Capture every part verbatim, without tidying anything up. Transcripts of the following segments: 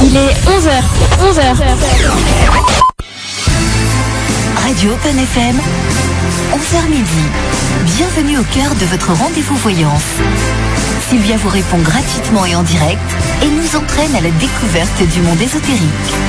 Il est onze heures. onze heures. Radio Open F M, onze heures midi. Bienvenue au cœur de votre rendez-vous voyance. Sylvia vous répond gratuitement et en direct et nous entraîne à la découverte du monde ésotérique.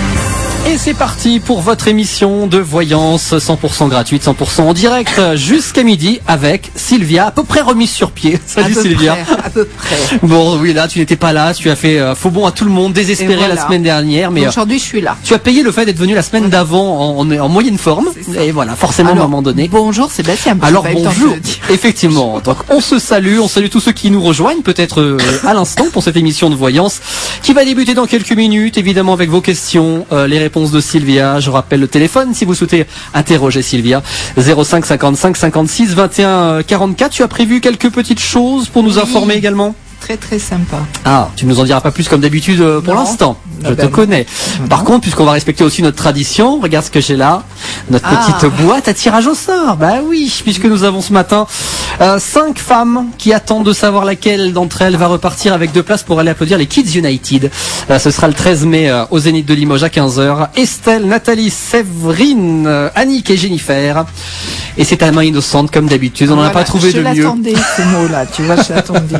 Et c'est parti pour votre émission de voyance cent pour cent gratuite, cent pour cent en direct jusqu'à midi avec Sylvia, à peu près remise sur pied. Salut à peu Sylvia. Près, à peu près. Bon, oui, là, tu n'étais pas là, tu as fait euh, faux bon à tout le monde, désespéré voilà. la semaine dernière, mais aujourd'hui je suis là. Tu as payé le fait d'être venu la semaine d'avant en, en, en moyenne forme, et voilà, forcément Alors, à un moment donné. Bonjour Sébastien. Alors bonjour, effectivement. Donc on se salue, on salue tous ceux qui nous rejoignent peut-être euh, à l'instant pour cette émission de voyance qui va débuter dans quelques minutes, évidemment avec vos questions, euh, les réponses de Sylvia. Je rappelle le téléphone si vous souhaitez interroger Sylvia, zéro cinq cinquante-cinq cinquante-six vingt et un quarante-quatre. Tu as prévu quelques petites choses pour nous oui. informer également? Très très sympa. Ah, tu ne nous en diras pas plus comme d'habitude euh, pour l'instant. Je ah ben te non. connais. Non. Par contre, puisqu'on va respecter aussi notre tradition, regarde ce que j'ai là, notre ah. petite boîte à tirage au sort. Bah oui, puisque nous avons ce matin euh, cinq femmes qui attendent de savoir laquelle d'entre elles va repartir avec deux places pour aller applaudir les Kids United. Euh, ce sera le treize mai euh, au Zénith de Limoges à quinze heures. Estelle, Nathalie, Séverine, euh, Annick et Jennifer. Et c'est ta main innocente comme d'habitude. On n'en voilà, a pas trouvé de mieux. Je l'attendais ce mot-là, tu vois, je l'attendais.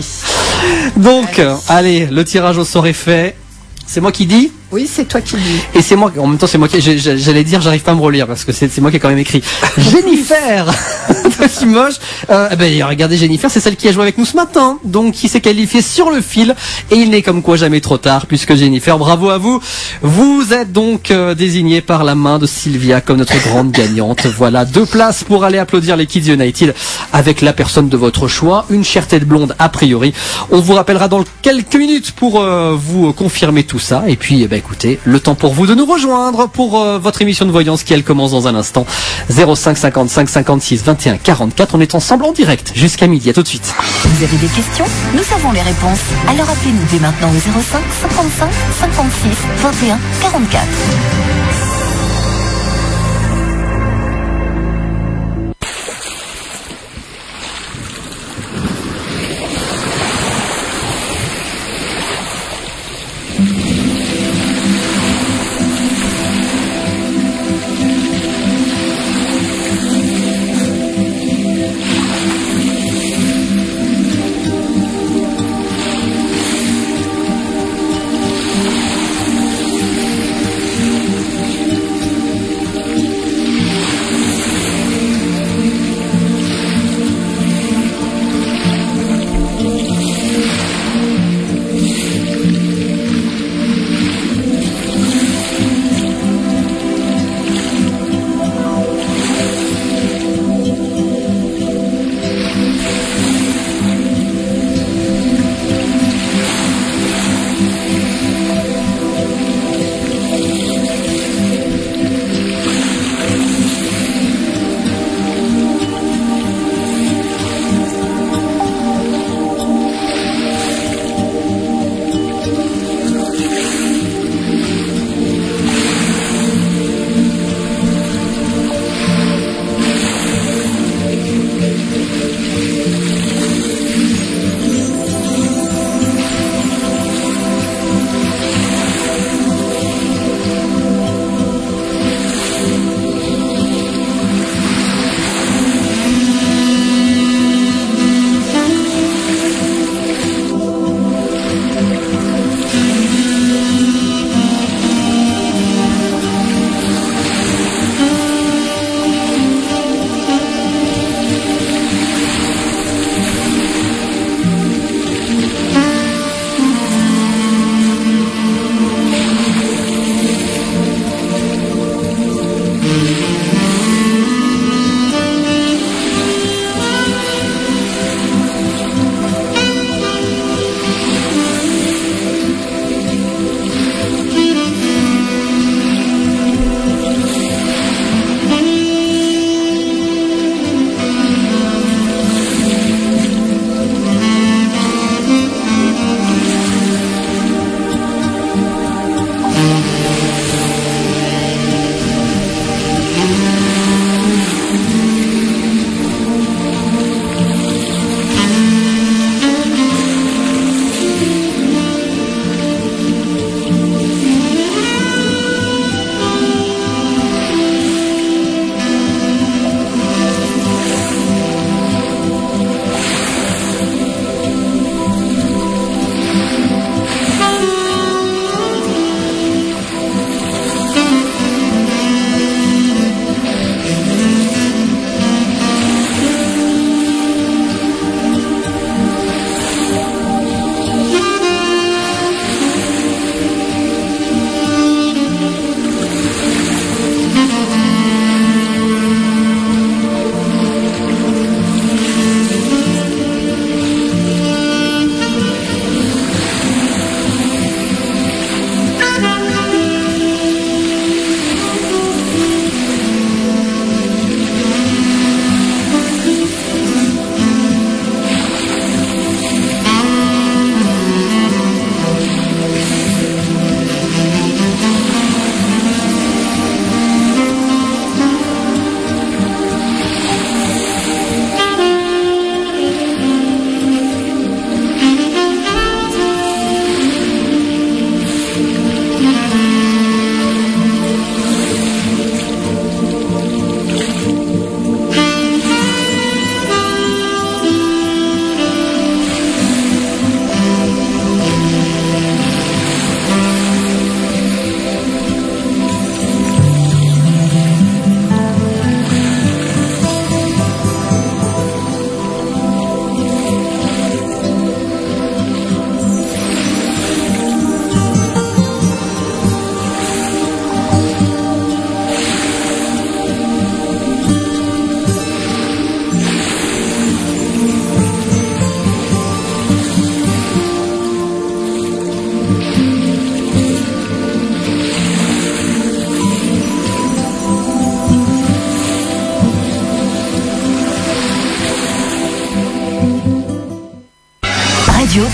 Donc, allez. allez, le tirage au sort est fait. C'est moi qui dis ? Oui, c'est toi qui dis. Et c'est moi, en même temps, c'est moi qui, j'allais dire, j'arrive pas à me relire parce que c'est, c'est moi qui ai quand même écrit. Jennifer, c'est moche. Euh, ben, regardez, Jennifer, c'est celle qui a joué avec nous ce matin, donc qui s'est qualifiée sur le fil. Et il n'est comme quoi jamais trop tard, puisque Jennifer, bravo à vous. Vous êtes donc euh, désignée par la main de Sylvia comme notre grande gagnante. Voilà, deux places pour aller applaudir les Kids United avec la personne de votre choix, une chère tête blonde a priori. On vous rappellera dans quelques minutes pour euh, vous confirmer tout ça. Et puis, eh ben, écoutez, le temps pour vous de nous rejoindre pour euh, votre émission de voyance qui elle commence dans un instant. zéro cinq cinquante-cinq cinquante-six vingt et un quarante-quatre. On est ensemble en direct jusqu'à midi. À tout de suite. Vous avez des questions? Nous avons les réponses. Alors appelez-nous dès maintenant au zéro cinq cinquante-cinq cinquante-six vingt et un quarante-quatre.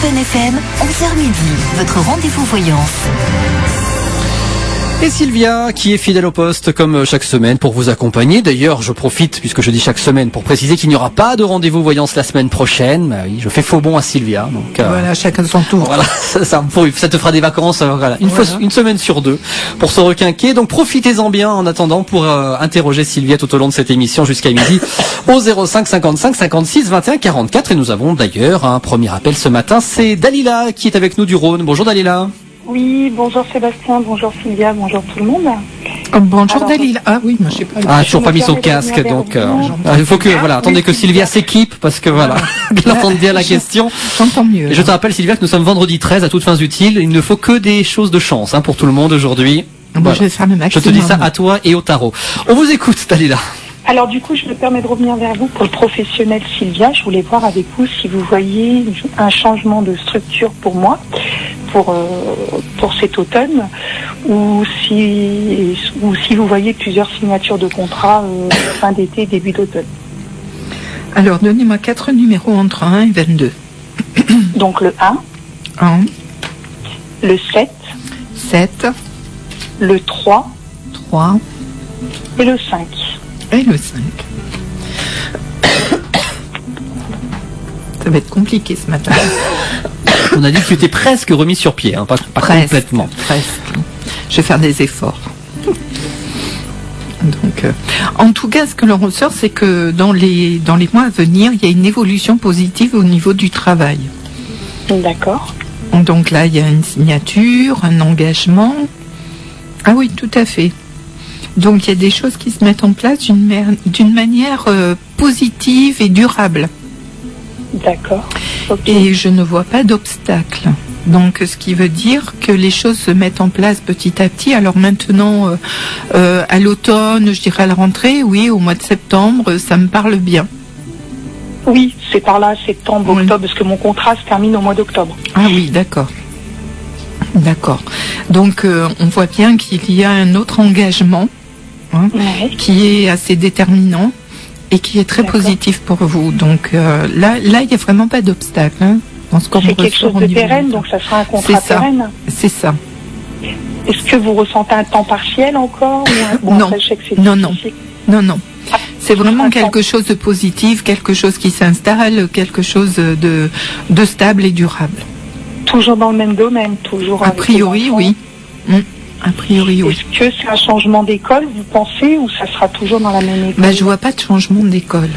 Open F M, onze heures midi, votre rendez-vous voyance. Et Sylvia, qui est fidèle au poste comme chaque semaine pour vous accompagner. D'ailleurs, je profite, puisque je dis chaque semaine, pour préciser qu'il n'y aura pas de rendez-vous voyance la semaine prochaine. Bah oui, je fais faux bon à Sylvia. Donc, euh, Voilà, chacun son tour. Voilà, ça, ça, pour- ça te fera des vacances, euh, voilà, une Voilà. fois, une semaine sur deux pour se requinquer. Donc profitez-en bien en attendant pour euh, interroger Sylvia tout au long de cette émission jusqu'à midi au zéro cinq cinquante-cinq cinquante-six vingt et un quarante-quatre. Et nous avons d'ailleurs un premier appel ce matin. C'est Dalila qui est avec nous du Rhône. Bonjour Dalila. Oui, bonjour Sébastien, bonjour Sylvia, bonjour tout le monde. Oh, bonjour Alors, Dalila. Ah oui, moi je sais pas. Ah, Je toujours me pas mis son permets de casque, revenir donc vers euh, vous. ah, il faut que voilà, attendez que Sylvia s'équipe parce que voilà, qu'elle entende bien la Je- question. J'entends mieux. Et je te rappelle Sylvia que nous sommes vendredi treize à toutes fins utiles. Il ne faut que des choses de chance hein, pour tout le monde aujourd'hui. Bon, Voilà. je vais faire le Je maximum. te dis ça à toi et au tarot. On vous écoute Dalila. Alors du coup, je me permets de revenir vers vous pour le professionnel Sylvia. Je voulais voir avec vous si vous voyez un changement de structure pour moi, pour, euh, pour cet automne, ou si, ou si vous voyez plusieurs signatures de contrat euh, fin d'été, début d'automne. Alors, donnez-moi quatre numéros entre un et vingt-deux. Donc le un, un, le sept, sept, le trois trois et le cinq. et le cinq. Ça va être compliqué ce matin. On a dit que tu étais presque remis sur pied, hein, pas, pas Presque. complètement. Presque. Je vais faire des efforts. Donc, euh, en tout cas, ce que l'on ressort, c'est que dans les, dans les mois à venir, il y a une évolution positive au niveau du travail. D'accord. Donc là, il y a une signature, un engagement. Ah oui, tout à fait. Donc il y a des choses qui se mettent en place d'une mer- d'une manière euh, positive et durable. D'accord. Ok. Et je ne vois pas d'obstacle. Donc, ce qui veut dire que les choses se mettent en place petit à petit. Alors maintenant, euh, euh, à l'automne, je dirais à la rentrée, oui, au mois de septembre, ça me parle bien. Oui, c'est par là, septembre, Oui. octobre, parce que mon contrat se termine au mois d'octobre. Ah oui, d'accord. D'accord. Donc, euh, on voit bien qu'il y a un autre engagement hein, Ouais. qui est assez déterminant et qui est très D'accord. positif pour vous. Donc euh, là, là, il n'y a vraiment pas d'obstacle hein, dans ce qu'on C'est quelque ressort chose au de niveau pérenne, du donc temps. ça sera un contrat C'est ça. pérenne. C'est ça. Est-ce que vous ressentez un temps partiel encore ou un... bon, Non. après, je sais que c'est Non, non. difficile. Non, non. C'est vraiment Attends. quelque chose de positif, quelque chose qui s'installe, quelque chose de, de stable et durable. Toujours dans le même domaine, toujours. A avec priori, les enfants. oui. Mm. A priori, oui. Est-ce que c'est un changement d'école, vous pensez, ou ça sera toujours dans la même école? Bah, je vois pas de changement d'école.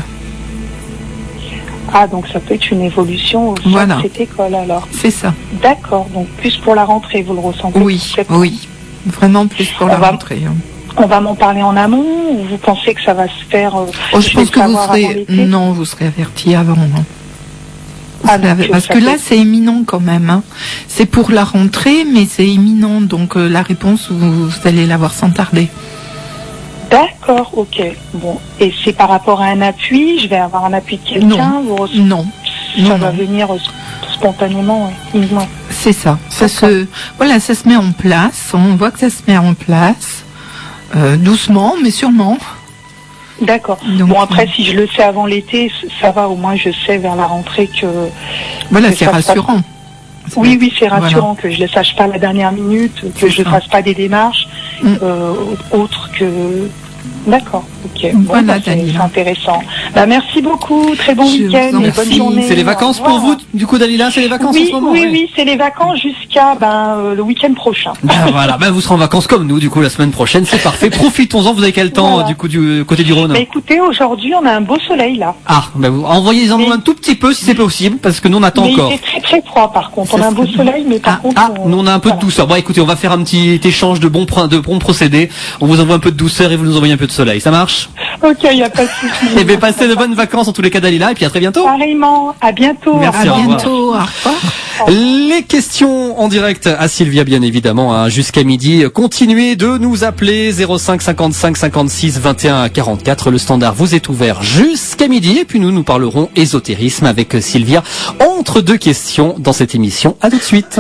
Ah, donc ça peut être une évolution au sein Voilà. de cette école alors. C'est ça. D'accord, donc plus pour la rentrée, vous le ressentez? Oui, septembre. oui. Vraiment plus pour On la va- rentrée. hein. On va m'en parler en amont, ou vous pensez que ça va se faire euh, Oh, je vais pense le que vous savoir avant serez. l'été? Non, vous serez averti avant. hein. Vous Ah, serez donc, aver- euh, Parce ça que peut- là, c'est imminent quand même. hein. C'est pour la rentrée, mais c'est imminent. Donc euh, la réponse, vous, vous allez l'avoir sans tarder. D'accord, ok. Bon, et c'est par rapport à un appui, je vais avoir un appui de quelqu'un, vous recevez- Non, ça non, va non. venir euh, spontanément, ouais. uniquement. c'est ça. Ça D'accord. se, voilà, ça se met en place. On voit que ça se met en place. Euh, doucement, mais sûrement. D'accord. Donc, Bon, après, euh, si je le sais avant l'été, c- ça va, au moins je sais vers la rentrée que... Voilà, que c'est ça se passe- rassurant. Oui, oui, c'est Voilà. rassurant que je ne le sache pas à la dernière minute, que C'est je ne ça. fasse pas des démarches Mm. euh, autres que... D'accord, ok. Bon, Voilà, bah, c'est Dalila. c'est intéressant. Bah, merci beaucoup, très bon Je vous week-end en et prie. bonne journée. C'est les vacances Au pour revoir. vous, du coup Dalila, c'est les vacances Oui, en ce moment oui, ouais. oui, c'est les vacances jusqu'à ben, euh, le week-end prochain. Ben voilà, ben vous serez en vacances comme nous, du coup la semaine prochaine, c'est parfait. Profitons-en, vous avez quel temps Voilà. du coup du côté du Rhône? Bah, écoutez, aujourd'hui, on a un beau soleil là. Ah, ben vous envoyez-en nous Mais- un tout petit peu si c'est possible, parce que nous on attend Mais encore. il fait très très froid par contre. On Ça a un beau serait- soleil, mais par Ah, contre. ah, on- nous on a un peu de voilà. douceur. Bon écoutez, on va faire un petit échange de bons, pro- de bons procédés. On vous envoie un peu de douceur et vous nous envoyez un peu de soleil. Ça marche? Ok, il n'y a pas de souci. Et bien passez de bonnes vacances en tous les cas Dalila, et puis à très bientôt. Pareillement, à bientôt. Merci, Au À au revoir. revoir. bientôt. Au revoir. Les questions en direct à Sylvia, bien évidemment, hein, jusqu'à midi. Continuez de nous appeler zéro cinq cinquante-cinq cinquante-six vingt et un quarante-quatre. Le standard vous est ouvert jusqu'à midi. Et puis nous, nous parlerons ésotérisme avec Sylvia entre deux questions dans cette émission. À tout de suite.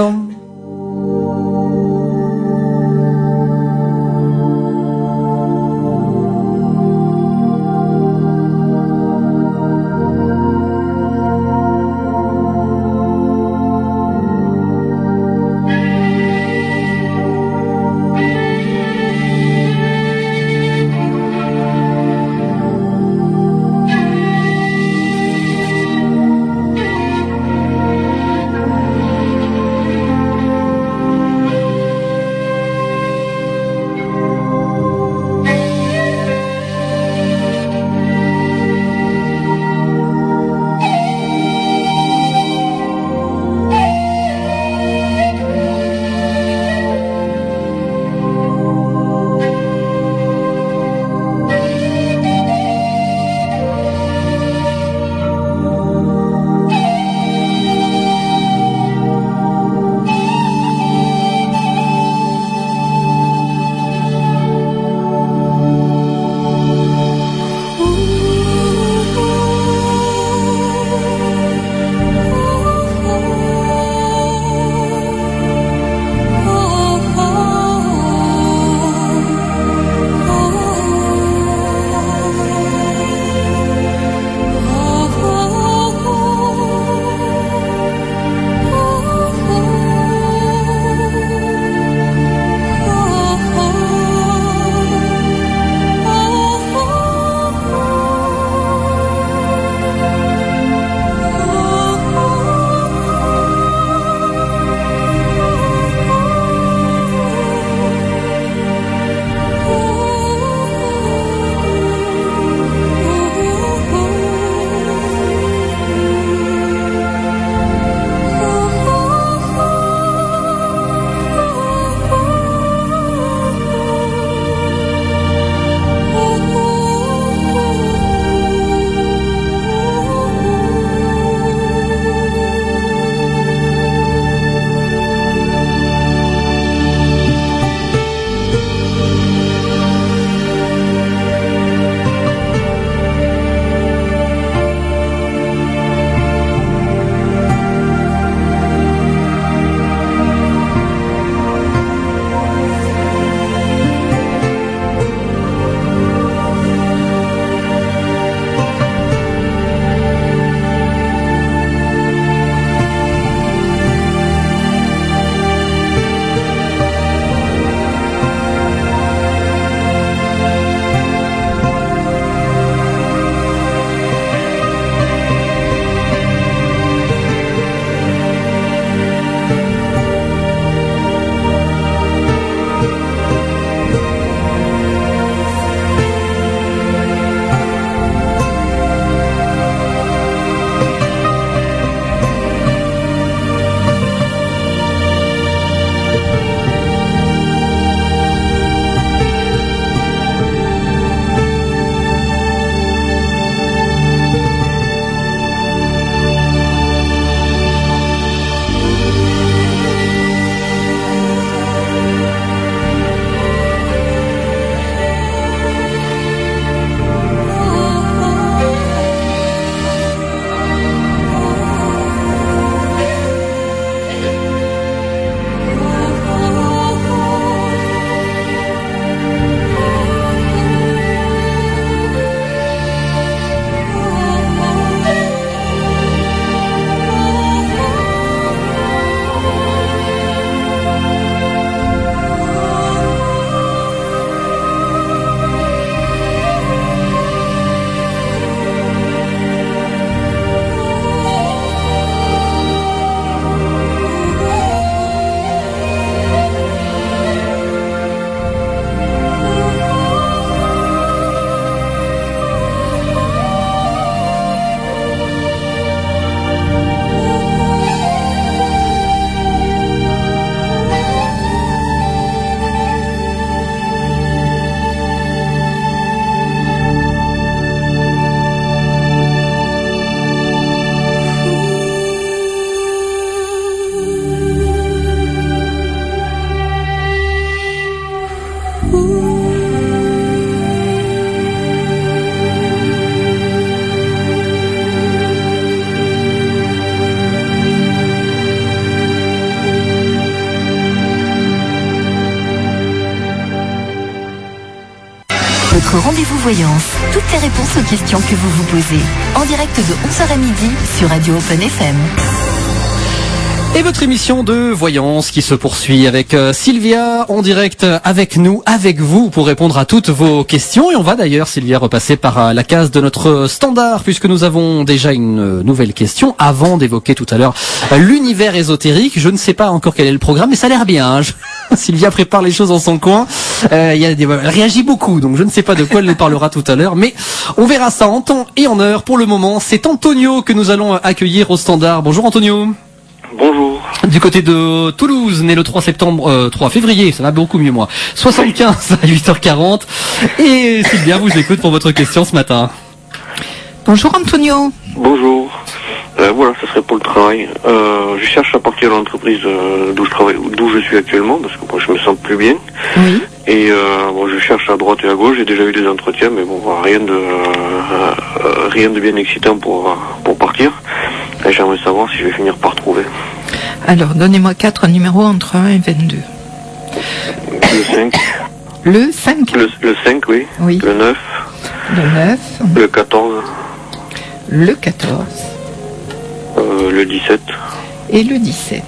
Votre rendez-vous voyance. Toutes les réponses aux questions que vous vous posez. En direct de onze heures à midi sur Radio Open F M. Et votre émission de voyance qui se poursuit avec euh, Sylvia en direct avec nous, avec vous pour répondre à toutes vos questions. Et on va d'ailleurs, Sylvia, repasser par euh, la case de notre standard puisque nous avons déjà une euh, nouvelle question avant d'évoquer tout à l'heure euh, l'univers ésotérique. Je ne sais pas encore quel est le programme, mais ça a l'air bien. Hein. Je... Sylvia prépare les choses en son coin. Euh, il y a des... Elle réagit beaucoup, donc je ne sais pas de quoi elle nous parlera tout à l'heure. Mais on verra ça en temps et en heure. Pour le moment, c'est Antonio que nous allons accueillir au standard. Bonjour Antonio. Bonjour. Du côté de Toulouse, né le trois septembre, euh, trois février, ça va beaucoup mieux moi. soixante-quinze à huit heures quarante. Et Sylvia vous écoute pour votre question ce matin. Bonjour Antonio. Bonjour. Euh, voilà, ça serait pour le travail. Euh, je cherche à partir de l'entreprise euh, d'où je travaille, d'où je suis actuellement, parce que moi je me sens plus bien. Oui. Et euh, bon, je cherche à droite et à gauche. J'ai déjà eu des entretiens, mais bon, rien de euh, euh, rien de bien excitant pour euh, pour partir. Et j'aimerais savoir si je vais finir par trouver. Alors, donnez-moi quatre numéros entre un et vingt-deux. Le cinq. Le cinq. Le, le cinq, oui. Oui. Le neuf. Le neuf. Le quatorze. Le quatorze. Euh, le dix-sept. Et le dix-sept.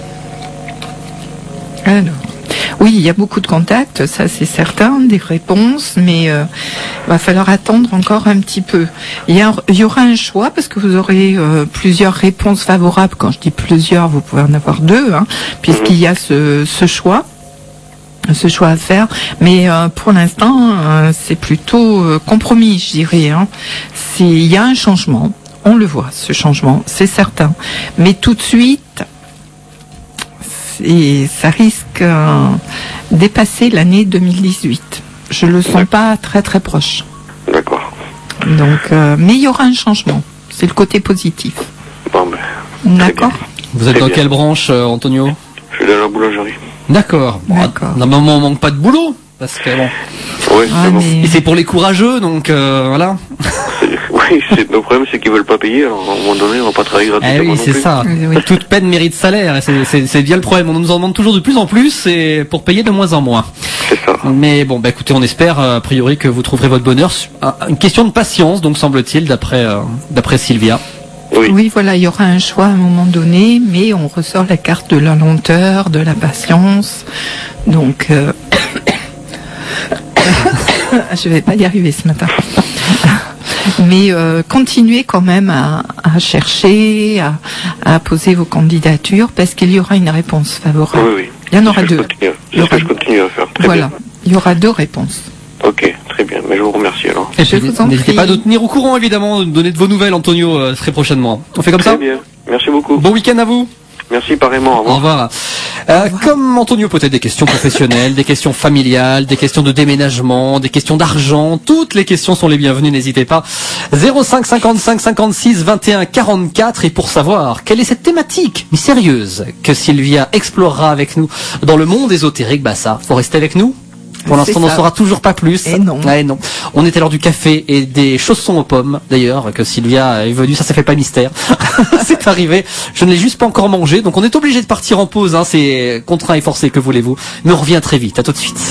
Alors, oui, il y a beaucoup de contacts, ça c'est certain, des réponses, mais euh, va falloir attendre encore un petit peu. Il y, a, il y aura un choix parce que vous aurez euh, plusieurs réponses favorables. Quand je dis plusieurs, vous pouvez en avoir deux, hein, puisqu'il y a ce, ce choix. ce choix à faire, mais euh, pour l'instant euh, c'est plutôt euh, compromis, je dirais. Hein. C'est, il y a un changement, on le voit, ce changement, c'est certain, mais tout de suite, c'est, ça risque euh, dépasser l'année deux mille dix-huit. Je le sens pas très très proche. D'accord. Donc, euh, mais il y aura un changement. C'est le côté positif. Bon ben. D'accord. Vous êtes Très dans bien. quelle branche, euh, Antonio? Je suis dans la boulangerie. D'accord. Bon, D'accord. normalement, on manque pas de boulot. Parce que bon. Oui, Ah, c'est bon. mais- Et c'est pour les courageux, donc euh, voilà. C'est- Oui, c'est, le problème c'est qu'ils veulent pas payer, alors à un moment donné on va pas travailler gratuitement. Eh oui, non c'est plus. ça. Oui, oui. Toute peine mérite salaire. Et c'est, c'est, c'est bien le problème. On nous en demande toujours de plus en plus et pour payer de moins en moins. C'est ça. Mais bon, bah écoutez, on espère euh, a priori que vous trouverez votre bonheur. Ah, Une question de patience, donc semble-t-il, d'après euh, d'après Sylvia. Oui. Oui, voilà, il y aura un choix à un moment donné, mais on ressort la carte de la lenteur, de la patience. Donc, euh... je vais pas y arriver ce matin. Mais euh, continuez quand même à, à chercher, à, à poser vos candidatures, parce qu'il y aura une réponse favorable. Oui, oui. Il y en C'est aura ce que je deux. continue- Il y C'est ce que aura- je continue à faire. Très Voilà, bien. il y aura deux réponses. Ok, très bien. Mais je vous remercie alors. Et Je puis, vous en n'hésitez prie. pas à nous tenir au courant, évidemment, de donner de vos nouvelles, Antonio, euh, très prochainement. On fait comme Très ça? bien. Merci beaucoup. Bon week-end à vous. Merci pareillement. Au Au revoir. revoir. Euh, comme Antonio, peut-être des questions professionnelles, des questions familiales, des questions de déménagement, des questions d'argent. Toutes les questions sont les bienvenues, n'hésitez pas. zéro cinq cinquante-cinq cinquante-six vingt et un quarante-quatre. Et pour savoir quelle est cette thématique mystérieuse que Sylvia explorera avec nous dans le monde ésotérique, bah ça, faut rester avec nous. Pour C'est l'instant, on n'en ça. saura toujours pas plus. Et non. Ouais, non. On est à l'heure du café et des chaussons aux pommes, d'ailleurs, que Sylvia est venue. Ça, ça fait pas mystère. C'est arrivé. Je ne l'ai juste pas encore mangé. Donc, on est obligé de partir en pause, hein. C'est contraint et forcé, que voulez-vous. Mais on revient très vite. À tout de suite.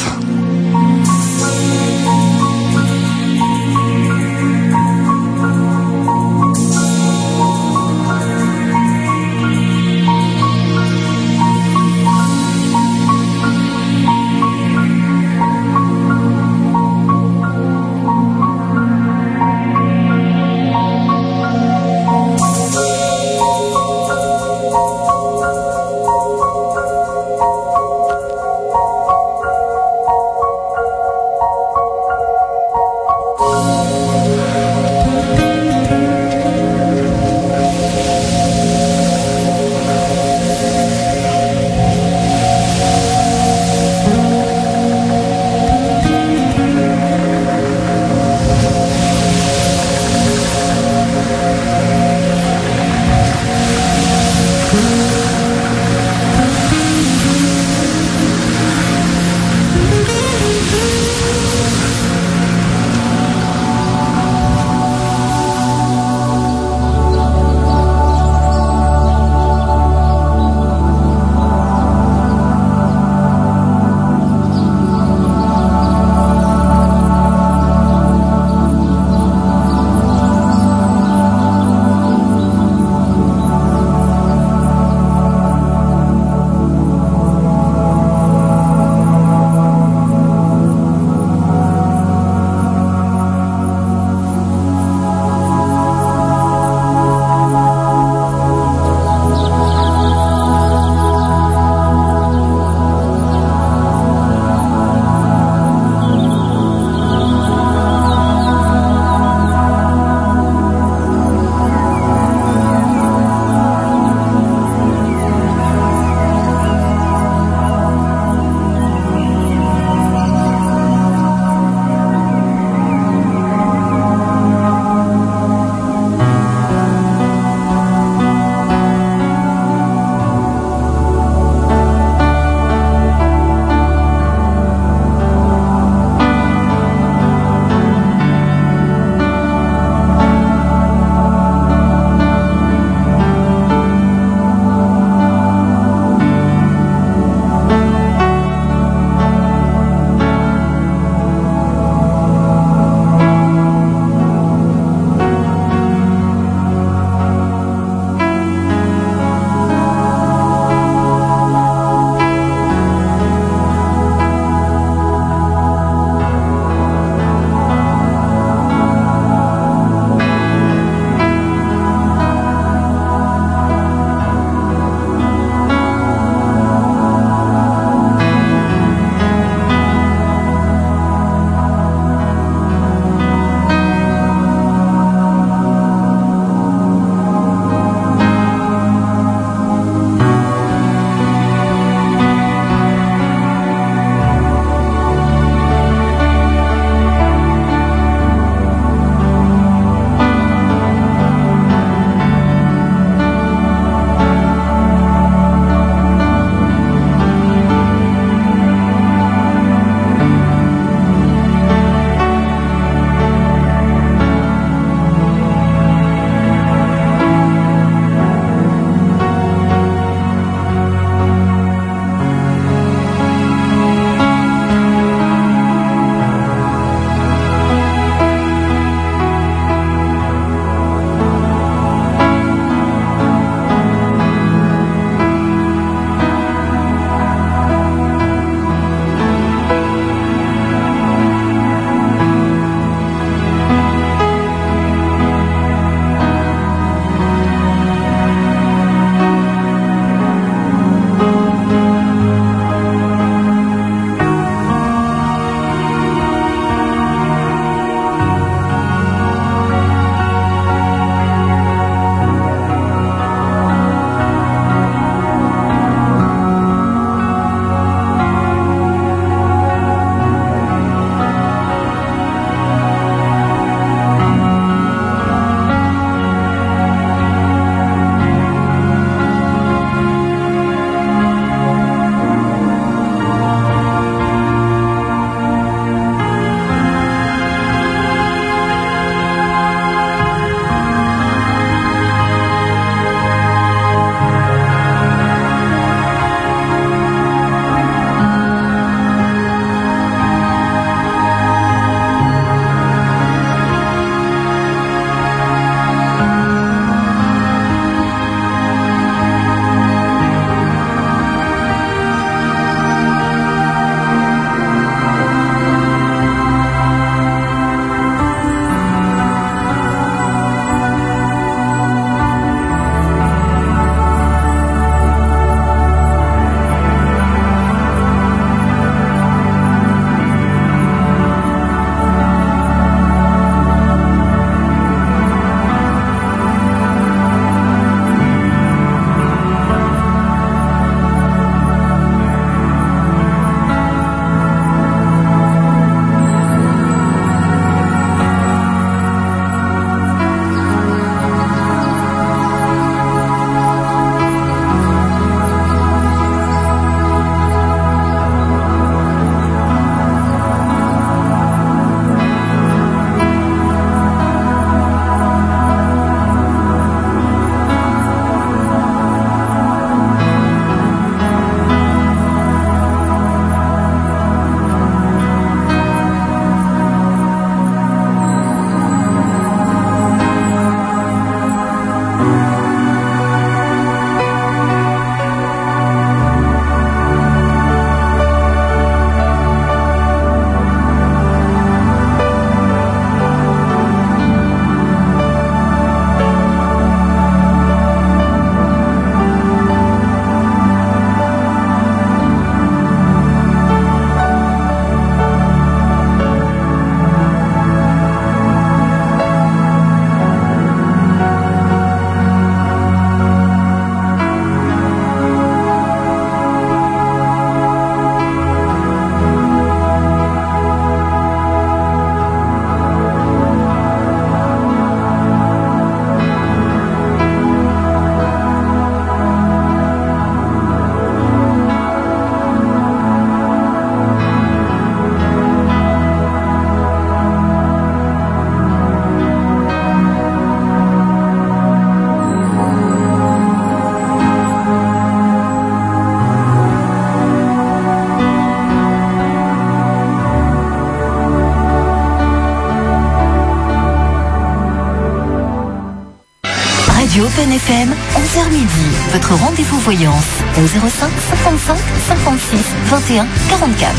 Open F M, onze heures midi, votre rendez-vous voyance au zéro cinq cinquante-cinq cinquante-six vingt et un quarante-quatre.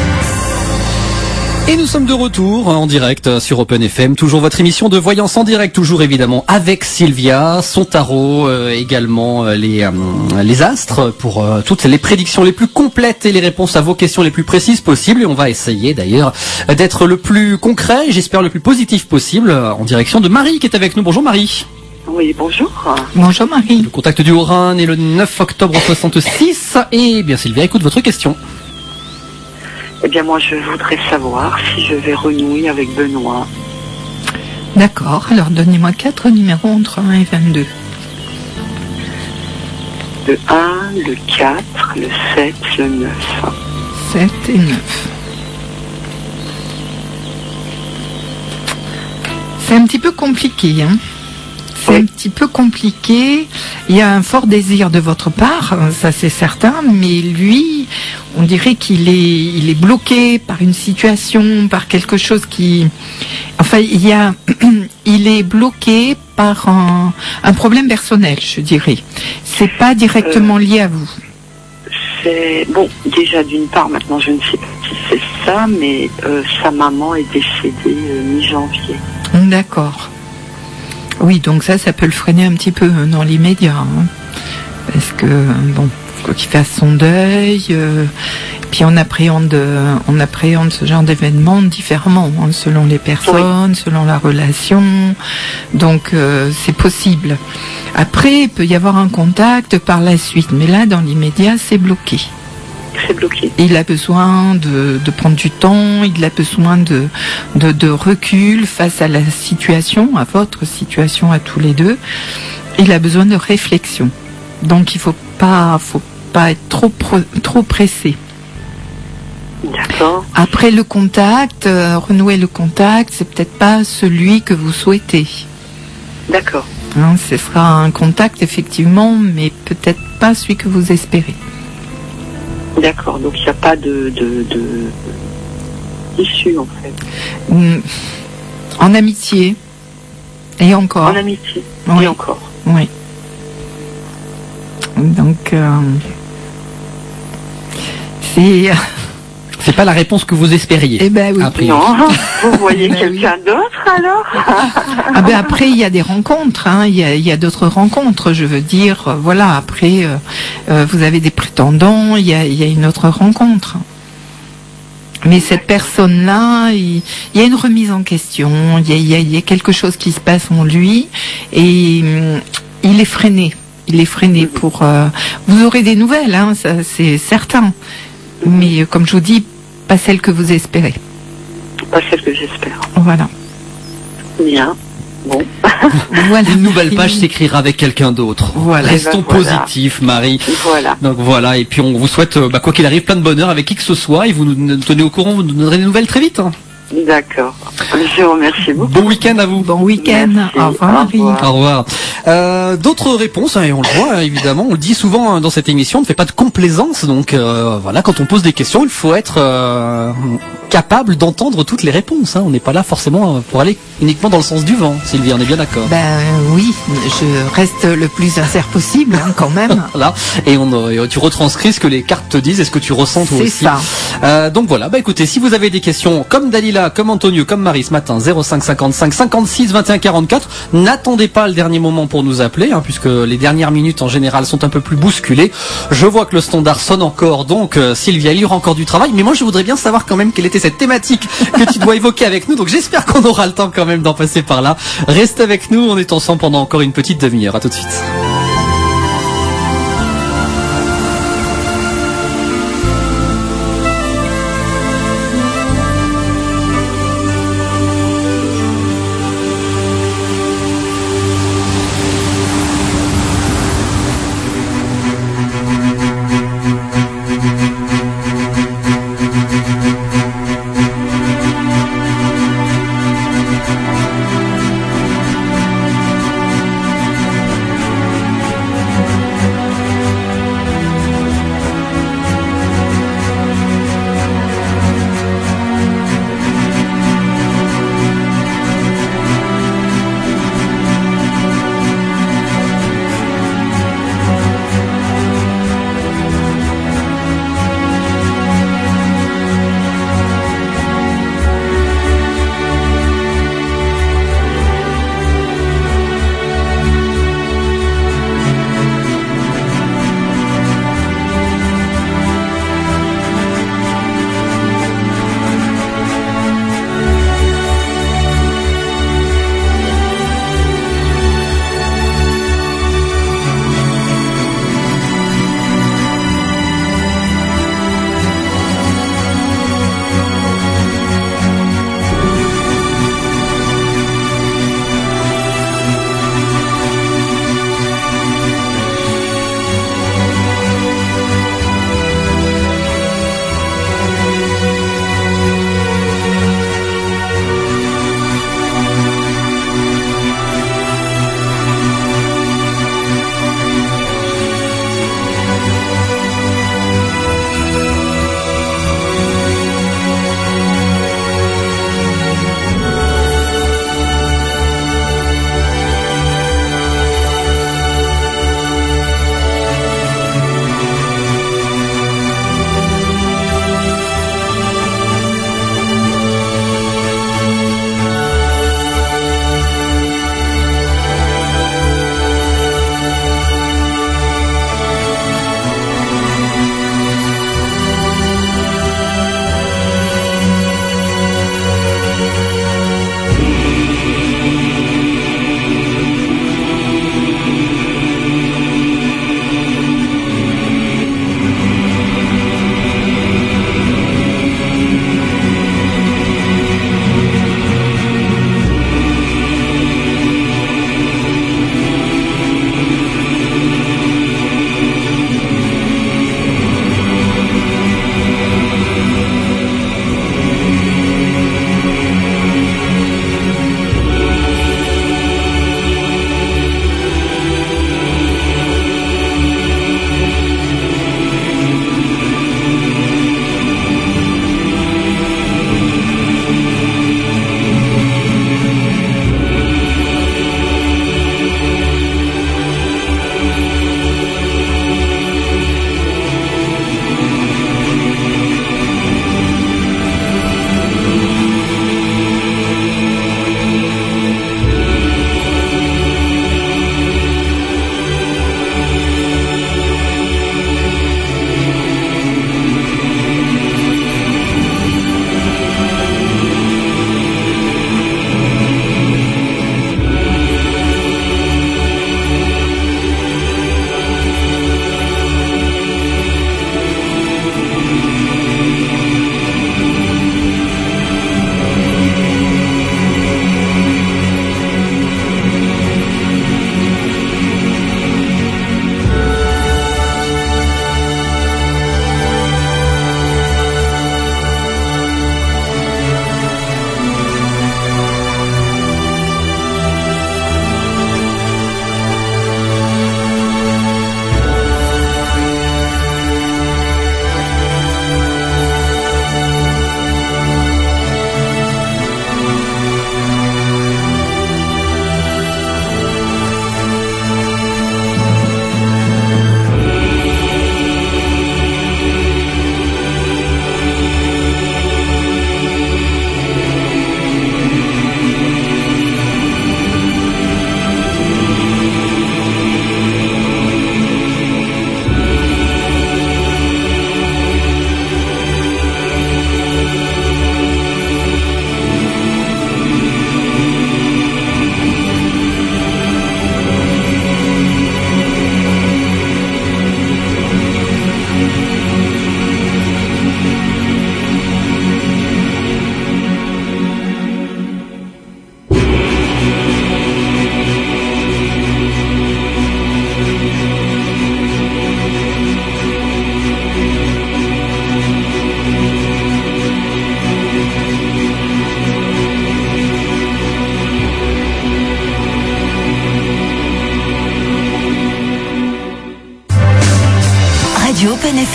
Et nous sommes de retour en direct sur Open F M, toujours votre émission de voyance en direct, toujours évidemment avec Sylvia, son tarot, euh, également euh, les, euh, les astres pour euh, toutes les prédictions les plus complètes et les réponses à vos questions les plus précises possibles. Et on va essayer d'ailleurs d'être le plus concret et j'espère le plus positif possible euh, en direction de Marie qui est avec nous. Bonjour Marie. Oui, bonjour. Bonjour Marie. Le contact du Haut-Rhin est le neuf octobre soixante-six et bien Sylvia, écoute votre question. Eh bien, moi, je voudrais savoir si je vais renouer avec Benoît. D'accord, alors donnez-moi quatre numéros entre un et vingt-deux. Le un, le quatre, le sept, le neuf. sept et neuf. C'est un petit peu compliqué, hein. C'est Oui. un petit peu compliqué. Il y a un fort désir de votre part, ça c'est certain, mais lui, on dirait qu'il est, il est bloqué par une situation, par quelque chose qui, enfin, il y a, il est bloqué par un, un problème personnel, je dirais. C'est pas directement lié à vous. C'est bon, déjà d'une part, maintenant je ne sais pas si c'est ça, mais euh, sa maman est décédée euh, mi-janvier. D'accord. Oui, donc ça, ça peut le freiner un petit peu dans l'immédiat. Hein. Parce que, bon, faut qu'il fasse son deuil. Euh, puis on appréhende, euh, on appréhende ce genre d'événement différemment, hein, selon les personnes, oui. selon la relation. Donc, euh, c'est possible. Après, il peut y avoir un contact par la suite. Mais là, dans l'immédiat, c'est bloqué. C'est bloqué. Il a besoin de, de prendre du temps, il a besoin de, de, de recul face à la situation, à votre situation à tous les deux. Il a besoin de réflexion. Donc il faut pas, faut pas être trop, trop pressé. D'accord. Après le contact, euh, renouer le contact, c'est peut-être pas celui que vous souhaitez. D'accord. Hein, ce sera un contact effectivement, mais peut-être pas celui que vous espérez. D'accord, donc il n'y a pas de, de, de d'issue en fait. En amitié. Et encore. En amitié. Oui. Et encore. Oui. Donc, euh, c'est... C'est pas la réponse que vous espériez. Eh ben oui. Après. Non, vous voyez ben quelqu'un oui. d'autre alors. Ah ben après il y a des rencontres, hein. il y a, il y a d'autres rencontres, je veux dire, euh, voilà, après euh, euh, vous avez des prétendants, il y a, il y a une autre rencontre. Mais cette personne-là, il, il y a une remise en question, il y a, il y a, il y a quelque chose qui se passe en lui et hum, il est freiné, il est freiné pour... Euh, vous aurez des nouvelles, hein, ça, c'est certain, mais euh, comme je vous dis, pas celle que vous espérez. Pas celle que j'espère. Voilà. Bien. Bon. Voilà. Une nouvelle page s'écrira avec quelqu'un d'autre. Voilà. Restons ben voilà. positifs, Marie. Voilà. Donc voilà. Et puis on vous souhaite, bah, quoi qu'il arrive, plein de bonheur avec qui que ce soit. Et vous nous tenez au courant, vous nous donnerez des nouvelles très vite. Hein. D'accord. Je vous remercie beaucoup. Bon week-end à vous. Bon week-end. Merci. Au revoir, Marie. Au revoir. Au revoir. Euh, d'autres réponses, hein, et on le voit hein, évidemment, on le dit souvent hein, dans cette émission, on ne fait pas de complaisance, donc euh, voilà, quand on pose des questions, il faut être euh, capable d'entendre toutes les réponses. Hein. On n'est pas là forcément pour aller uniquement dans le sens du vent, Sylvie, on est bien d'accord. Ben oui, je reste le plus sincère possible hein, quand même. Là, et on, euh, tu retranscris ce que les cartes te disent et ce que tu ressens toi C'est aussi. ça. Euh, donc voilà, bah écoutez, si vous avez des questions comme Dalila, comme Antonio, comme Marie ce matin, zéro cinq cinquante-cinq cinquante-six vingt et un quarante-quatre, n'attendez pas le dernier moment pour nous appeler, hein, puisque les dernières minutes en général sont un peu plus bousculées. Je vois que le standard sonne encore, donc euh, Sylvia, il y aura encore du travail, mais moi je voudrais bien savoir quand même quelle était cette thématique que tu dois évoquer avec nous, donc j'espère qu'on aura le temps quand même d'en passer par là. Reste avec nous, on est ensemble pendant encore une petite demi-heure, à tout de suite.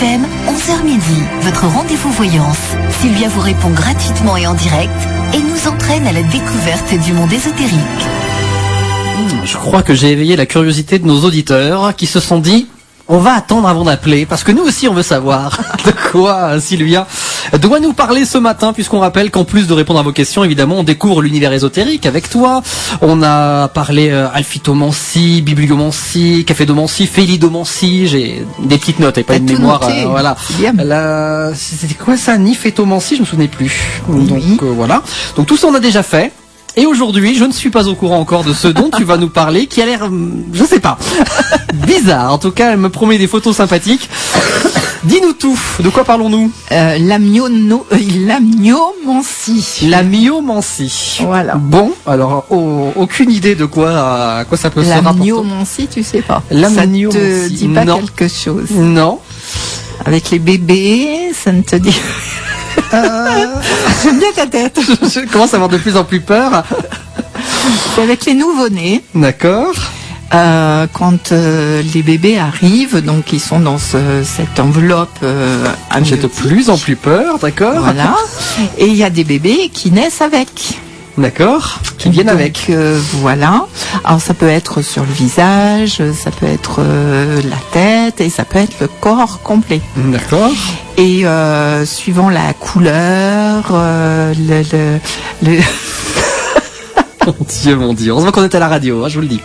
F M, onze heures midi, votre rendez-vous voyance. Sylvia vous répond gratuitement et en direct et nous entraîne à la découverte du monde ésotérique. Je crois que j'ai éveillé la curiosité de nos auditeurs qui se sont dit on va attendre avant d'appeler parce que nous aussi on veut savoir de quoi Sylvia doit nous parler ce matin, puisqu'on rappelle qu'en plus de répondre à vos questions, évidemment, on découvre l'univers ésotérique avec toi. On a parlé euh, alphytomancie, bibliomancie, cafédomancie, félidomancie. J'ai des petites notes et pas une mémoire. Euh, voilà. La... C'était quoi ça? Niphétomancie, je me souvenais plus. Oui. Donc euh, voilà. Donc tout ça on a déjà fait. Et aujourd'hui, je ne suis pas au courant encore de ce dont tu vas nous parler, qui a l'air, je sais pas, bizarre. En tout cas, elle me promet des photos sympathiques. Dis-nous tout. De quoi parlons-nous? euh, La myono, euh, la myomancie. La myomancie. Voilà. Bon, alors oh, aucune idée de quoi, à quoi ça peut se La rapporter. myomancie, tu sais pas. La ça myomancie. te dit pas Non. quelque chose. Non. Avec les bébés, ça ne te dit. Euh... J'aime bien ta tête. je commence à avoir de plus en plus peur. C'est avec les nouveau-nés. D'accord. Euh, quand euh, les bébés arrivent, donc ils sont dans ce, cette enveloppe euh, J'ai de amniotique. plus en plus peur, d'accord. Voilà. Et il y a des bébés qui naissent avec. D'accord. Qui viennent Donc, avec. euh, voilà. Alors ça peut être sur le visage, ça peut être euh, la tête et ça peut être le corps complet. D'accord. Et euh, suivant la couleur, euh, le, le, le Mon Dieu, mon Dieu. Heureusement qu'on est à la radio, hein, je vous le dis.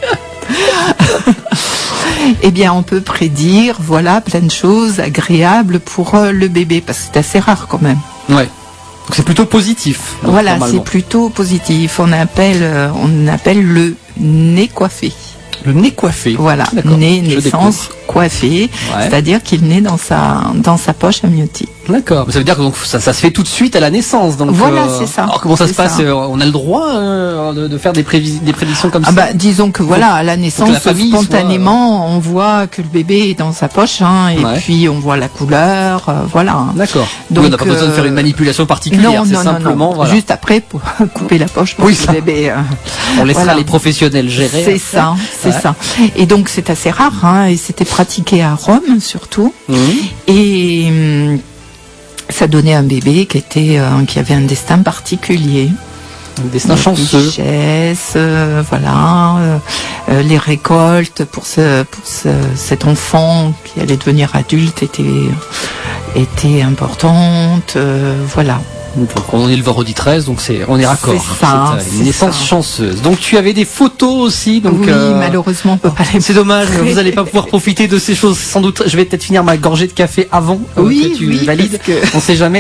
eh bien on peut prédire, voilà, plein de choses agréables pour euh, le bébé parce que c'est assez rare quand même. Ouais. Donc c'est plutôt positif. donc, Voilà, normalement. c'est plutôt positif. On appelle, euh, on appelle le nez coiffé. Le nez coiffé. Voilà, D'accord, nez, je naissance, coiffé, Ouais. c'est-à-dire qu'il naît dans sa, dans sa poche amniotique. D'accord. Mais ça veut dire que donc, ça, ça se fait tout de suite à la naissance. Donc, Voilà, euh, c'est ça. Alors comment ça C'est se passe ça. euh, On a le droit euh, de, de faire des, prévis- des prédictions comme Ah ça bah, disons que voilà, à la naissance, la famille soit, spontanément, on voit que le bébé est dans sa poche, hein, et Ouais. puis on voit la couleur, euh, voilà. hein. D'accord. Donc, Donc, on n'a pas besoin de faire une euh, manipulation particulière. Non, c'est non, non, simplement, non. voilà. Juste après, pour couper la poche pour Oui, que ça. le bébé. euh, On laissera voilà. les professionnels gérer. C'est après. ça, c'est Ouais. ça. Et donc c'est assez rare, hein, et c'était pratiqué à Rome surtout. Mhm. Et hum, ça donnait un bébé qui était, euh, qui avait un destin particulier. Un destin Des chanceux. richesses, euh, voilà, euh, euh, les récoltes pour ce, pour ce, cet enfant qui allait devenir adulte était, était importante, euh, voilà. Donc, on est le vendredi treize, donc c'est, on est raccord. C'est ça, C'est, euh, une c'est naissance ça. chanceuse. Donc tu avais des photos aussi, donc. oui, euh, malheureusement on peut pas les. C'est dommage, vous n'allez pas pouvoir profiter de ces choses. Sans doute, je vais peut-être finir ma gorgée de café avant euh, Oui, que tu oui, valides. parce que- On sait jamais.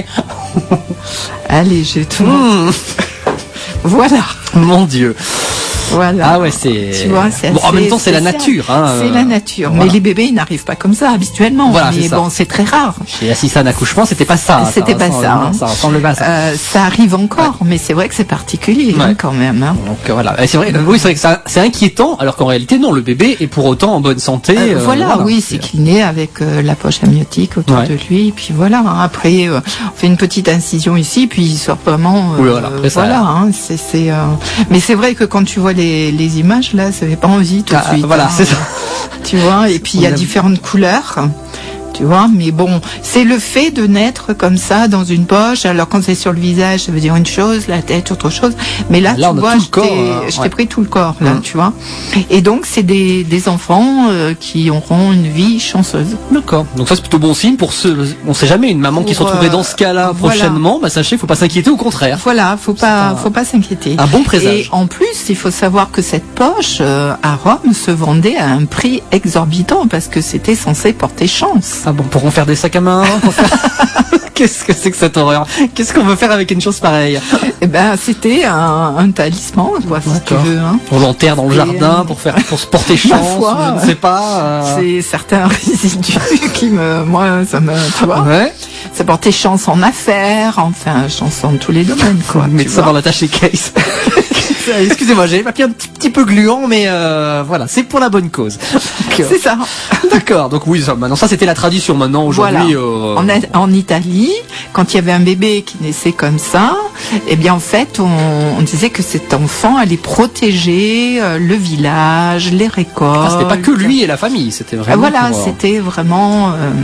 Allez, j'ai tout. Mmh, Voilà, mon Dieu. voilà. Ah ouais, c'est. Tu vois, c'est Bon, en assez même temps, c'est la spécial. nature. Hein, C'est euh, la nature. voilà. Mais les bébés, ils n'arrivent pas comme ça habituellement. Voilà, mais c'est ça. bon, c'est très rare. J'ai assisté à un accouchement, c'était pas ça. C'était ça pas ressemble- ça, hein. Ça ressemble pas à ça. Euh, ça arrive encore, mais c'est vrai que c'est particulier hein, Ouais. quand même. Hein. Donc euh, voilà, Et c'est vrai, oui, c'est vrai que ça- c'est inquiétant, alors qu'en réalité non, le bébé est pour autant en bonne santé. Euh, euh, voilà, oui, c'est qu'il naît avec euh, la poche amniotique autour Ouais. de lui, et puis voilà. hein. Après, euh, on fait une petite incision ici, puis il sort vraiment. euh, Oui, voilà, après, ça- voilà, hein, c'est, c'est, euh, mais c'est vrai que quand tu vois les, les images là, ça fait pas envie tout Ah, de suite. voilà, hein. c'est ça. Tu vois, et puis il y a On aime. différentes couleurs. Tu vois, mais bon, c'est le fait de naître comme ça dans une poche. Alors quand c'est sur le visage, ça veut dire une chose, la tête autre chose. Mais là, Là, on tu a vois, tout le je corps, t'ai, hein, je t'ai ouais. pris tout le corps là, Mhm. tu vois. Et donc c'est des, des enfants euh, qui auront une vie chanceuse. D'accord. Donc ça c'est plutôt bon signe pour ceux. On sait jamais une maman qui se Pour, retrouverait euh, dans ce cas-là voilà. prochainement. Bah sachez, faut pas s'inquiéter, au contraire. Voilà, faut pas, un- faut pas s'inquiéter. Un bon présage. Et en plus, il faut savoir que cette poche euh, à Rome se vendait à un prix exorbitant parce que c'était censé porter chance. Ah bon, pourront faire des sacs à main. pour faire- Qu'est-ce que c'est que cette horreur? Qu'est-ce qu'on veut faire avec une chose pareille? Eh ben, c'était un, un talisman, quoi, si tu D'accord. veux. Hein. On l'enterre dans le Et, jardin euh, pour faire, pour se porter ma chance. foi, je ne sais pas. euh, C'est certains résidus qui me, moi, ça me, tu vois, Ouais. ça portait chance en affaires, enfin, chance en tous les domaines, quoi. Mettre tu ça vois. dans l'attaché case. Excusez-moi, j'ai les papiers un petit, petit peu gluants, mais euh, voilà, c'est pour la bonne cause. Donc, euh, C'est ça. D'accord. Donc oui, ça, maintenant ça c'était la tradition. Maintenant aujourd'hui, Voilà. euh, En, A- en Italie, quand il y avait un bébé qui naissait comme ça, eh bien en fait, on, on disait que cet enfant allait protéger euh, le village, les récoltes. ah, c'était pas que lui et la famille, c'était Ah, vraiment. voilà, pour, euh, c'était vraiment. euh,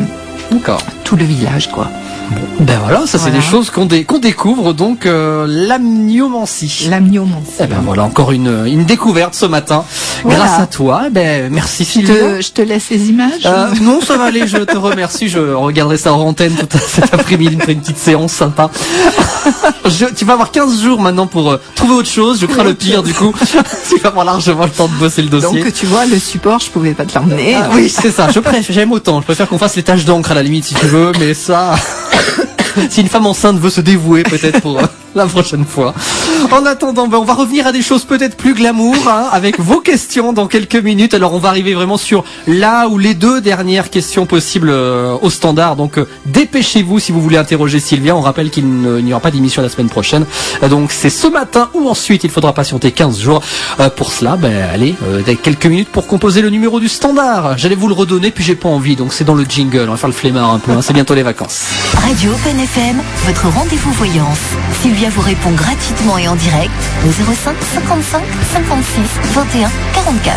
D'accord. Tout le village, quoi. Ben voilà, ça c'est Voilà. des choses qu'on dé- qu'on découvre, donc euh, l'amniomancie. L'amniomancie. Eh ben voilà, encore une, une découverte ce matin. Voilà. Grâce à toi, eh ben merci Je Sylvia. te, je te laisse les images. Euh, non, ça va aller, je te remercie. Je regarderai ça en antenne tout cet après-midi, une, une petite séance sympa. Je, tu vas avoir quinze jours maintenant pour euh, trouver autre chose. Je crains le pire du coup. Tu vas avoir largement le temps de bosser le dossier. Donc tu vois, le support, je pouvais pas te l'emmener. Ah, oui, c'est ça. Je préfère, j'aime autant. Je préfère qu'on fasse les tâches d'encre à la limite si tu veux, mais ça, si une femme enceinte veut se dévouer peut-être pour euh, la prochaine fois. En attendant, ben, on va revenir à des choses peut-être plus glamour, hein, avec vos questions dans quelques minutes. Alors on va arriver vraiment sur la ou les deux dernières questions possibles euh, au standard. Donc euh, dépêchez-vous si vous voulez interroger Sylvia. On rappelle qu'il ne- n'y aura pas d'émission la semaine prochaine. Euh, donc c'est ce matin ou ensuite. Il faudra patienter quinze jours. Euh, pour cela, ben allez, euh, quelques minutes pour composer le numéro du standard. J'allais vous le redonner, puis j'ai pas envie. Donc c'est dans le jingle. On va faire le flemmard un peu. Hein. C'est bientôt les vacances. Radio Open F M, votre rendez-vous voyance. Sylvia vous répond gratuitement et en direct au zéro cinq cinquante-cinq cinquante-six vingt et un quarante-quatre.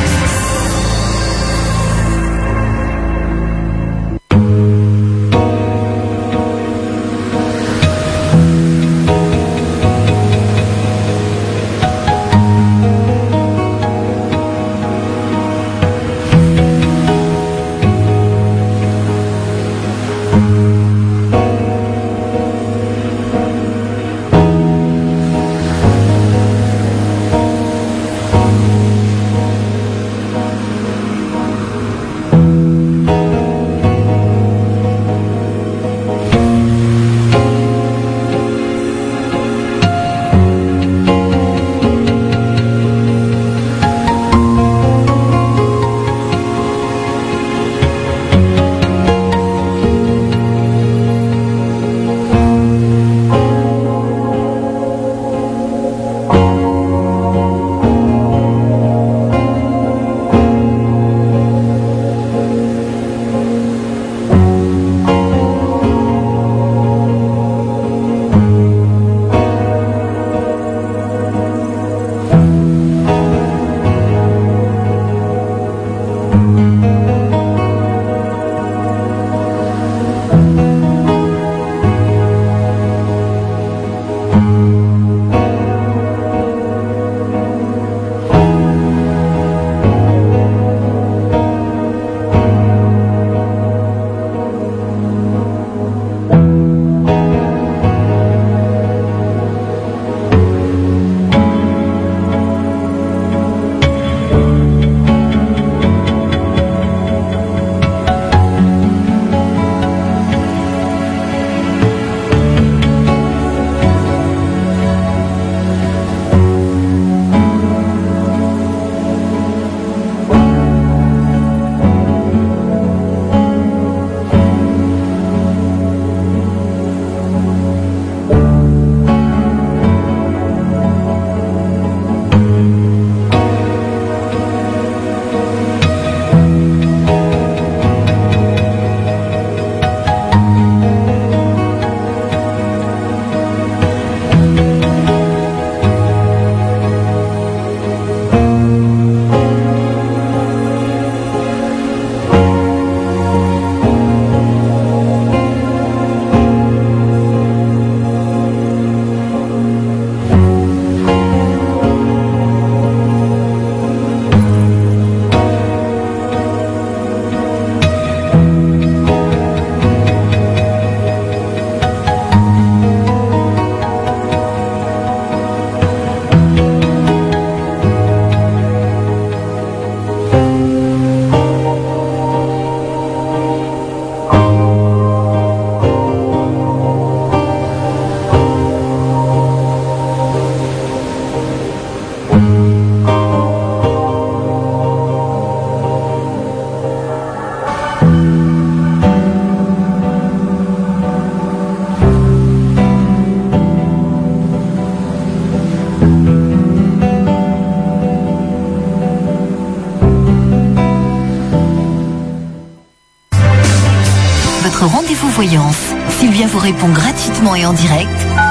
Votre rendez-vous voyance. Sylvia vous répond gratuitement et en direct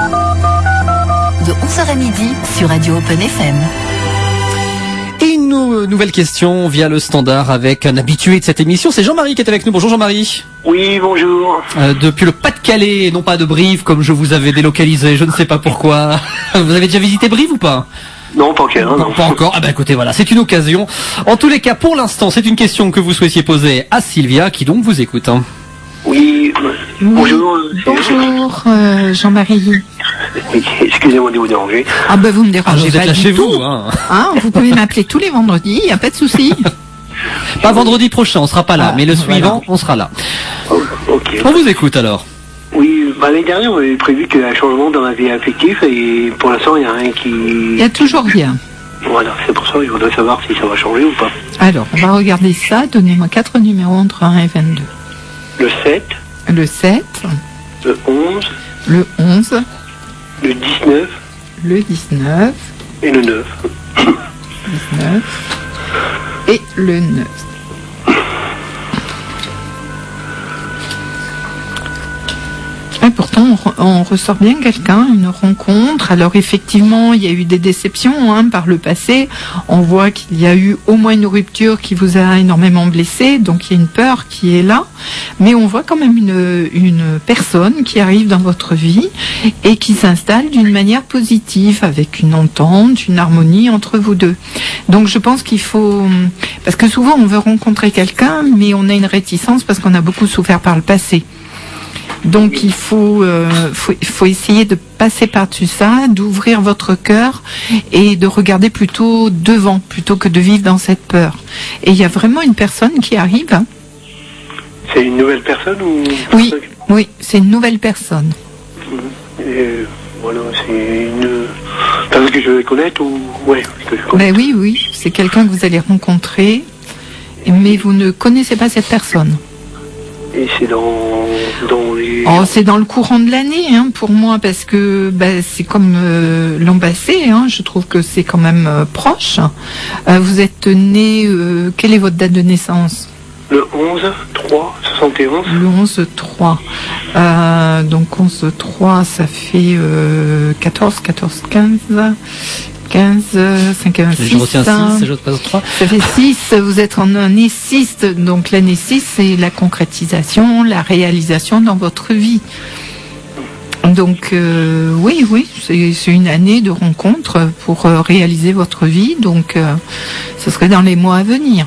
de onze heures à midi sur Radio Open F M. Et une nou- nouvelle question via le standard avec un habitué de cette émission, c'est Jean-Marie qui est avec nous. Bonjour Jean-Marie. Oui, bonjour. Euh, depuis le Pas-de-Calais, non pas de Brive, comme je vous avais délocalisé, je ne sais pas pourquoi. Vous avez déjà visité Brive ou pas ? Non, pas encore. Non, pas encore. Ah bah écoutez, voilà, c'est une occasion. En tous les cas, pour l'instant, c'est une question que vous souhaitiez poser à Sylvia, qui donc vous écoute. Hein. Oui, bonjour. Bonjour, euh, Jean-Marie. Excusez-moi de vous déranger. Ah bah vous me dérangez Ah, vous pas êtes là du chez tout. vous, hein. Hein, vous pouvez m'appeler tous les vendredis, il n'y a pas de souci. Pas vendredi prochain, on sera pas là, Ah, mais le voilà. suivant, on sera là. Oh, ok. On vous écoute alors. Oui, bah, l'année dernière, on avait prévu qu'il y ait un changement dans ma vie affective et pour l'instant, il n'y a rien qui... Il n'y a toujours rien. Voilà, c'est pour ça que je voudrais savoir si ça va changer ou pas. Alors, on va regarder ça. Donnez-moi quatre numéros entre un et vingt-deux. Le sept, Le sept, le onze, le onze, le dix-neuf le dix-neuf, et le neuf. dix-neuf et le neuf. Et pourtant, on, re- on ressort bien quelqu'un, une rencontre. Alors effectivement, il y a eu des déceptions hein, par le passé. On voit qu'il y a eu au moins une rupture qui vous a énormément blessé, donc il y a une peur qui est là. Mais on voit quand même une, une personne qui arrive dans votre vie et qui s'installe d'une manière positive, avec une entente, une harmonie entre vous deux. Donc je pense qu'il faut... Parce que souvent on veut rencontrer quelqu'un, mais on a une réticence parce qu'on a beaucoup souffert par le passé. Donc il faut, euh, faut, faut essayer de passer par-dessus ça, d'ouvrir votre cœur et de regarder plutôt devant, plutôt que de vivre dans cette peur. Et il y a vraiment une personne qui arrive. Hein. C'est une nouvelle personne ou... Oui, oui, c'est une nouvelle personne. Et voilà, c'est une personne que je vais connaître ou... Ouais, que je connais. Ben oui, oui, c'est quelqu'un que vous allez rencontrer, mais vous ne connaissez pas cette personne. Et c'est dans, dans les... Oh, c'est dans le courant de l'année hein, pour moi parce que bah, c'est comme euh, l'an passé, hein, je trouve que c'est quand même euh, proche. Euh, vous êtes né, euh, quelle est votre date de naissance ? Le onze trois soixante et onze. Le onze trois. Euh, donc onze trois, ça fait euh, quatorze, quatorze, quinze, quinze, cinq, six. Je retiens six, je passe trois. Ça fait six, vous êtes en année six, donc l'année six, c'est la concrétisation, la réalisation dans votre vie. Donc euh, oui, oui, c'est, c'est une année de rencontre pour euh, réaliser votre vie, donc euh, ce serait dans les mois à venir.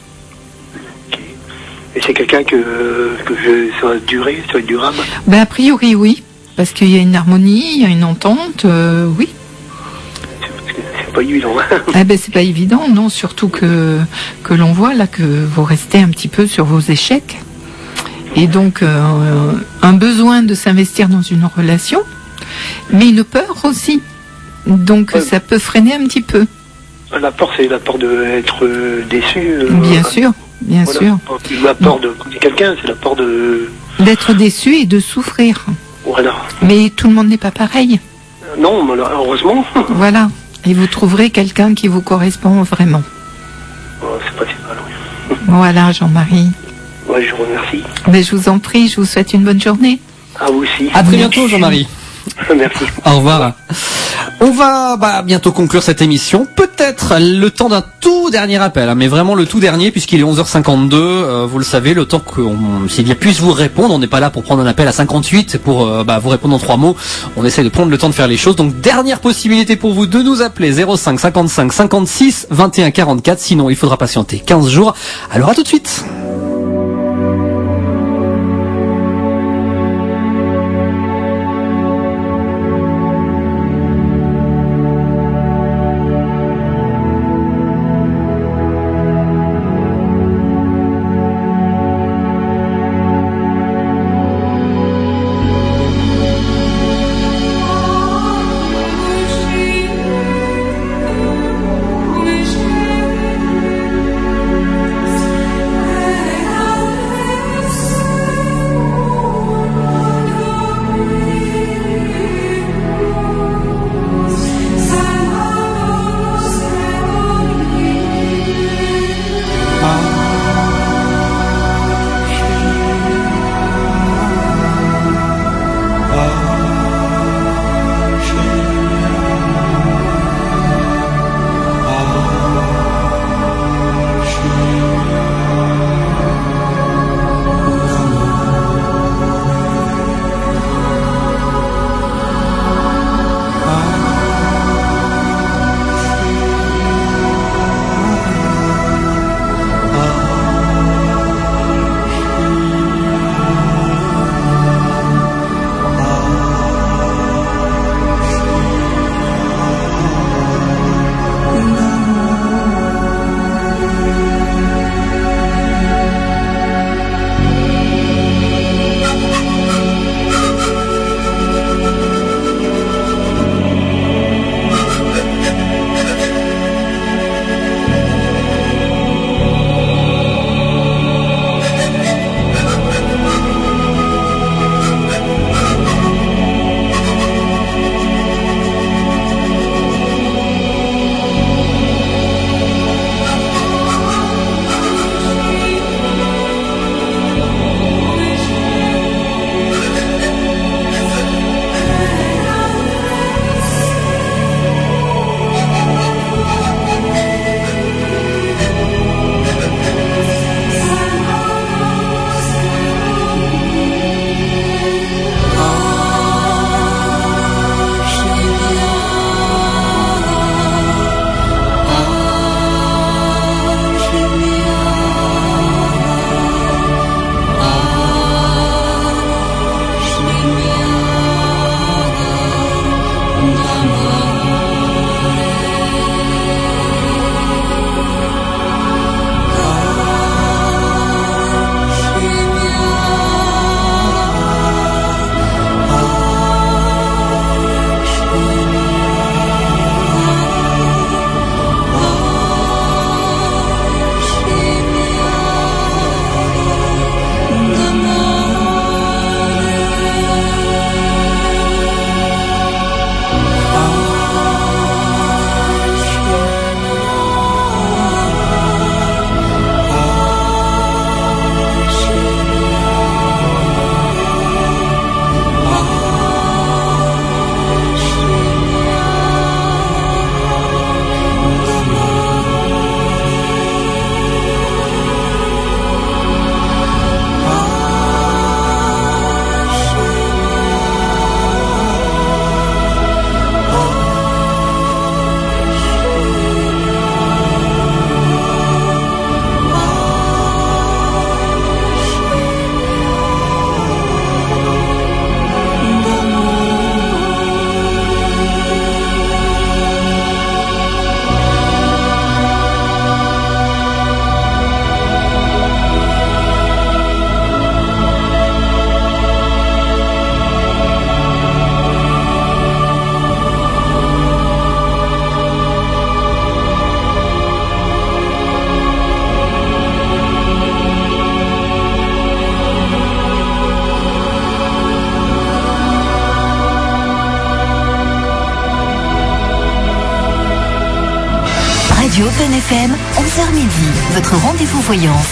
Et c'est quelqu'un que, que je, ça va durer, ça va être durable. Ben, a priori, oui, parce qu'il y a une harmonie, il y a une entente, euh, oui. C'est, c'est pas évident. Eh ben, c'est pas évident, non, surtout que, que l'on voit là que vous restez un petit peu sur vos échecs. Et donc, euh, un besoin de s'investir dans une relation, mais une peur aussi. Donc, Ouais. ça peut freiner un petit peu. La peur, c'est la peur d'être déçu. euh, Bien sûr, bien voilà. sûr. La peur de connaître quelqu'un, c'est la peur de... D'être déçu et de souffrir. Voilà. Mais tout le monde n'est pas pareil. Non, malheureusement. Voilà. Et vous trouverez quelqu'un qui vous correspond vraiment. Oh, c'est pas si mal, oui. Voilà, Jean-Marie. Ouais, je vous remercie. Mais je vous en prie, je vous souhaite une bonne journée. À vous aussi. À très bientôt, Jean-Marie. Merci. Au revoir. On va bah, bientôt conclure cette émission. Peut-être le temps d'un tout dernier appel, hein, mais vraiment le tout dernier, puisqu'il est onze heures cinquante-deux. Euh, vous le savez, le temps que on, Sylvia puisse vous répondre. On n'est pas là pour prendre un appel à cinquante-huit, c'est pour euh, bah, vous répondre en trois mots. On essaie de prendre le temps de faire les choses. Donc, dernière possibilité pour vous de nous appeler zéro cinq cinquante-cinq cinquante-six vingt et un quarante-quatre. Sinon, il faudra patienter quinze jours. Alors, à tout de suite. Wish Radio Open F M, onze heures midi, votre rendez-vous voyance.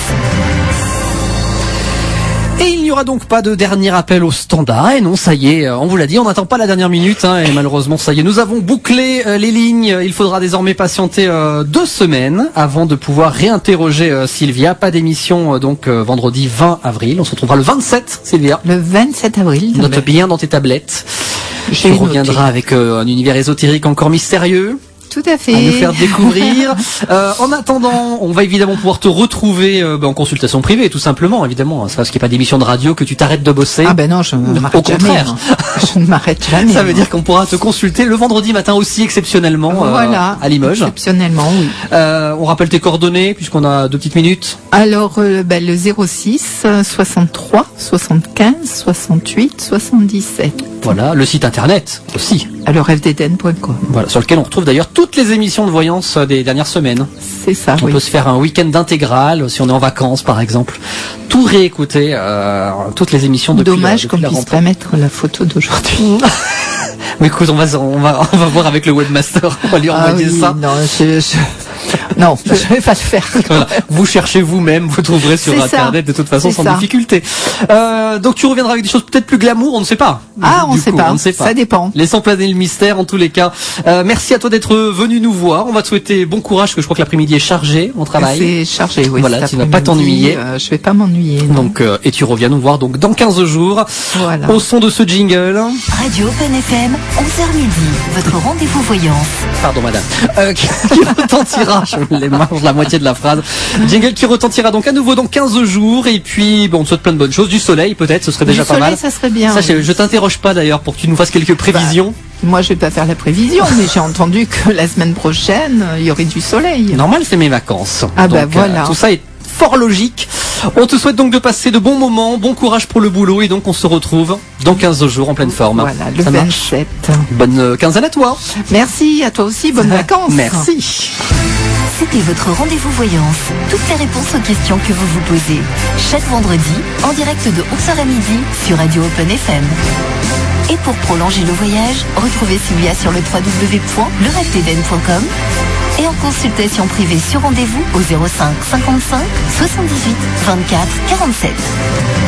Et il n'y aura donc pas de dernier appel au standard. Et non, ça y est, on vous l'a dit, on n'attend pas la dernière minute. Hein, et malheureusement, ça y est, nous avons bouclé euh, les lignes. Il faudra désormais patienter euh, deux semaines avant de pouvoir réinterroger euh, Sylvia. Pas d'émission euh, donc euh, vendredi vingt avril. On se retrouvera le vingt-sept, Sylvia. Le vingt-sept avril. Note bien dans tes tablettes. J'ai Tu reviendras avec euh, un univers ésotérique encore mystérieux. Tout à fait. À nous faire découvrir. euh, en attendant, on va évidemment pouvoir te retrouver euh, bah, en consultation privée, tout simplement, évidemment. C'est parce qu'il n'y a pas d'émission de radio que tu t'arrêtes de bosser. Ah ben non, je ne m'arrête Au contraire. jamais. Je ne m'arrête jamais. Ça veut dire qu'on pourra te consulter le vendredi matin aussi, exceptionnellement, voilà, euh, à Limoges. Exceptionnellement, oui. Euh, on rappelle tes coordonnées, puisqu'on a deux petites minutes. Alors, euh, ben, le zéro six, soixante-trois, soixante-quinze, soixante-huit, soixante-dix-sept. Voilà, le site internet aussi. Alors, f d d n point com. Voilà, sur lequel on retrouve d'ailleurs toutes les émissions de voyance des dernières semaines. C'est ça, On oui. peut se faire un week-end d'intégral, si on est en vacances par exemple. Tout réécouter, euh, toutes les émissions depuis Dommage la, qu'on depuis la puisse rentrée. pas mettre la photo d'aujourd'hui. Mais écoute, on va, on va, on va voir avec le webmaster, on va lui Ah envoyer oui, ça. non, je, je... non, je vais pas le faire. Voilà. Vous cherchez vous-même, vous trouverez sur C'est ça. internet de toute façon C'est sans ça. difficulté. Euh, donc tu reviendras avec des choses peut-être plus glamour, on ne sait pas. Ah, on Du sait coup, pas. on ne sait pas. Ça dépend. Laissons planer le mystère en tous les cas. Euh, merci à toi d'être venu nous voir. On va te souhaiter bon courage, parce que je crois que l'après-midi est chargé en travail. C'est chargé, oui. Voilà, cet tu ne vas pas après-midi, t'ennuyer. euh, je vais pas m'ennuyer. non. Donc euh, et tu reviens nous voir donc dans quinze jours. Voilà. Au son de ce jingle. Radio Open F M, onze heures midi, votre rendez-vous voyance. Pardon madame. Euh, qui, qui retentira, je les mange la moitié de la phrase. Jingle qui retentira donc à nouveau dans quinze jours. Et puis bon, on te souhaite plein de bonnes choses. Du soleil peut-être, ce serait déjà Du pas soleil, mal. ça serait bien. Ça, je, oui. je t'interroge pas d'ailleurs pour que tu nous fasses quelques prévisions. Moi, je vais pas faire la prévision, mais j'ai entendu que la semaine prochaine, euh, il y aurait du soleil. Normal, c'est mes vacances. Ah bah Donc, voilà. euh, tout ça est fort logique. On te souhaite donc de passer de bons moments, bon courage pour le boulot et donc on se retrouve dans quinze jours en pleine forme. Voilà, le Ça marche. vingt-sept. Bonne euh, quinzaine à toi. Merci, à toi aussi, bonnes vacances. Merci. C'était votre rendez-vous voyance. Toutes les réponses aux questions que vous vous posez. Chaque vendredi, en direct de onze heures à midi sur Radio Open F M. Et pour prolonger le voyage, retrouvez Sylvia sur le w w w point le f t d n point com et en consultation privée sur rendez-vous au zéro cinq cinquante-cinq soixante-dix-huit vingt-quatre quarante-sept.